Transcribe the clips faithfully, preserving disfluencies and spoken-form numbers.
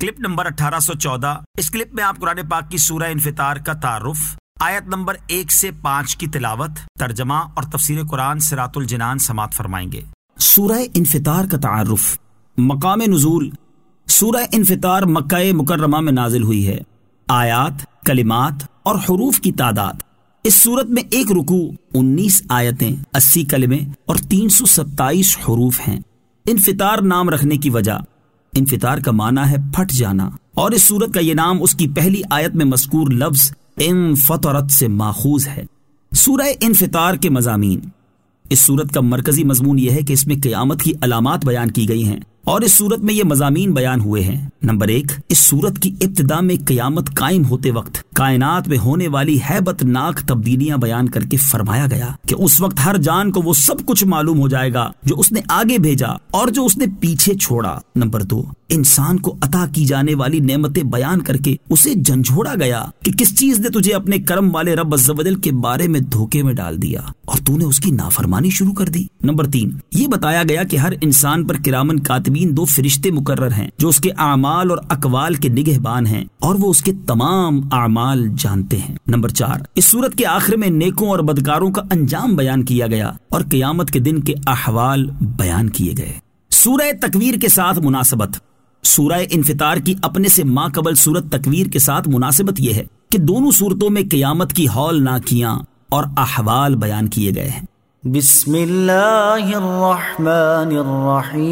Clip number اٹھارہ سو چودہ. اس clip میں آپ قرآن پاک کی سورہ انفطار کا تعارف، آیت نمبر ایک سے پانچ کی تلاوت، ترجمہ اور تفسیر قرآن صراط الجنان سماعت فرمائیں گے. سورہ انفطار کا تعارف. مقام نزول. سورہ انفطار مکہ مکرمہ میں نازل ہوئی ہے. آیات، کلمات اور حروف کی تعداد. اس سورت میں ایک رکوع، انیس آیتیں، اسی کلمے اور تین سو ستائیس حروف ہیں. انفطار نام رکھنے کی وجہ، انفطار کا معنی ہے پھٹ جانا، اور اس سورت کا یہ نام اس کی پہلی آیت میں مذکور لفظ انفطرت سے ماخوذ ہے. سورہ انفطار کے مضامین. اس سورت کا مرکزی مضمون یہ ہے کہ اس میں قیامت کی علامات بیان کی گئی ہیں، اور اس سورت میں یہ مضامین بیان ہوئے ہیں. نمبر ایک، اس سورت کی ابتدا میں قیامت قائم ہوتے وقت کائنات میں ہونے والی ہیبت ناک تبدیلیاں بیان کر کے فرمایا گیا کہ اس وقت ہر جان کو وہ سب کچھ معلوم ہو جائے گا جو اس نے آگے بھیجا اور جو اس نے پیچھے چھوڑا. نمبر دو، انسان کو عطا کی جانے والی نعمتیں بیان کر کے اسے جھنجھوڑا گیا کہ کس چیز نے تجھے اپنے کرم والے رب عز و جل کے بارے میں دھوکے میں ڈال دیا اور تو نے اس کی نافرمانی شروع کر دی. نمبر تین، یہ بتایا گیا کہ ہر انسان پر کرامن کاتبین دو فرشتے مقرر ہیں جو اس کے اعمال اور اقوال کے نگہبان ہیں اور وہ اس کے تمام اعمال جانتے ہیں. نمبر چار، اس سورت کے آخر میں نیکوں اور بدکاروں کا انجام بیان کیا گیا اور قیامت کے دن کے احوال بیان کیے گئے. سورہ تکویر کے ساتھ مناسبت. سورہ انفطار کی اپنے سے ما قبل سورت تکویر کے ساتھ مناسبت یہ ہے کہ دونوں صورتوں میں قیامت کی ہولناکیاں اور احوال بیان کیے گئے ہیں. بسم اللہ الرحمن الرحیم.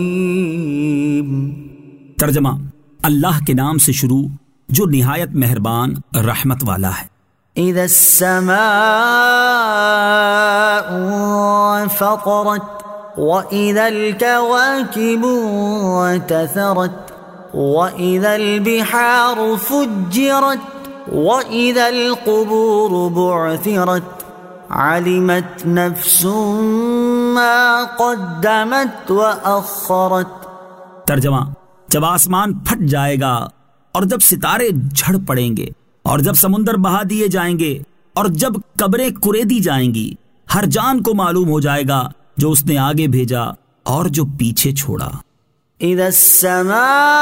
ترجمہ: اللہ کے نام سے شروع جو نہایت مہربان رحمت والا ہے. اذا السماء انفطرت وَإِذَا الْكَوَاكِبُ انتثرت وَإِذَا الْبِحَارُ فُجِّرت وَإِذَا الْقُبُورُ بُعْثِرت عَلِمَتْ نَفْسٌ مَّا قَدَّمَتْ وَأَخَّرَتْ. ترجمہ: جب آسمان پھٹ جائے گا اور جب ستارے جھڑ پڑیں گے اور جب سمندر بہا دیے جائیں گے اور جب قبریں کریدی جائیں گی، ہر جان کو معلوم ہو جائے گا جو اس نے آگے بھیجا اور جو پیچھے چھوڑا. اذا السماء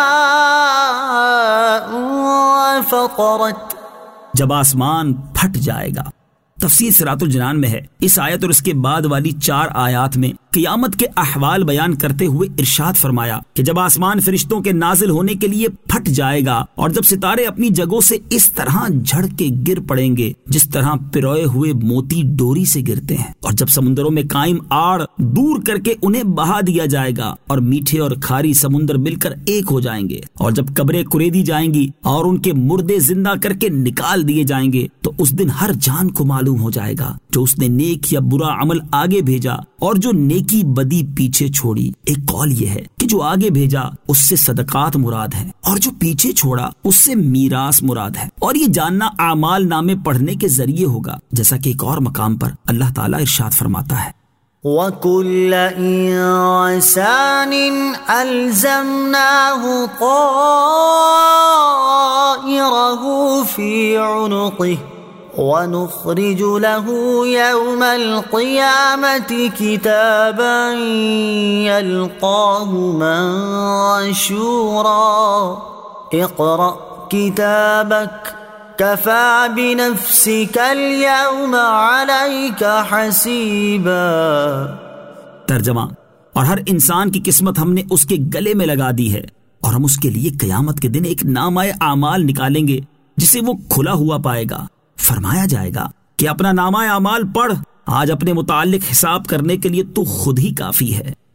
انفطرت، جب آسمان پھٹ جائے گا. تفسیر صراط الجنان میں ہے. اس آیت اور اس کے بعد والی چار آیات میں قیامت کے احوال بیان کرتے ہوئے ارشاد فرمایا کہ جب آسمان فرشتوں کے نازل ہونے کے لیے پھٹ جائے گا اور جب ستارے اپنی جگہوں سے اس طرح جھڑ کے گر پڑیں گے جس طرح پروئے ہوئے موتی ڈوری سے گرتے ہیں، اور جب سمندروں میں قائم آڑ دور کر کے انہیں بہا دیا جائے گا اور میٹھے اور کھاری سمندر مل کر ایک ہو جائیں گے، اور جب قبریں کریدی جائیں گی اور ان کے مردے زندہ کر کے نکال دیے جائیں گے، تو اس دن ہر جان کو معلوم ہو جائے گا جو اس نے نیک یا برا عمل آگے بھیجا اور جو نیکی بدی پیچھے چھوڑی. ایک قول یہ ہے کہ جو آگے بھیجا اس سے صدقات مراد ہیں اور جو پیچھے چھوڑا اس سے میراث مراد ہے، اور یہ جاننا اعمال نامے پڑھنے کے ذریعے ہوگا، جیسا کہ ایک اور مقام پر اللہ تعالیٰ ارشاد فرماتا ہے: وَكُلَّ إِنسَانٍ أَلْزَمْنَاهُ طَائِرَهُ فِي عُنُقِهِ وَنُخْرِجُ لَهُ يَوْمَ الْقِيَامَةِ كِتَابًا يَلْقَاهُ مَنشُورًا اقْرَأْ كِتَابَكَ كَفَى بِنَفْسِكَ الْيَوْمَ عَلَيْكَ حَسِيبًا. ترجمہ: اور ہر انسان کی قسمت ہم نے اس کے گلے میں لگا دی ہے، اور ہم اس کے لیے قیامت کے دن ایک نامہ اعمال نکالیں گے جسے وہ کھلا ہوا پائے گا. فرمایا جائے گا کہ اپنا نامہ اعمال پڑھ، آج اپنے متعلق حساب کرنے کے لیے تو خود ہی کافی ہے.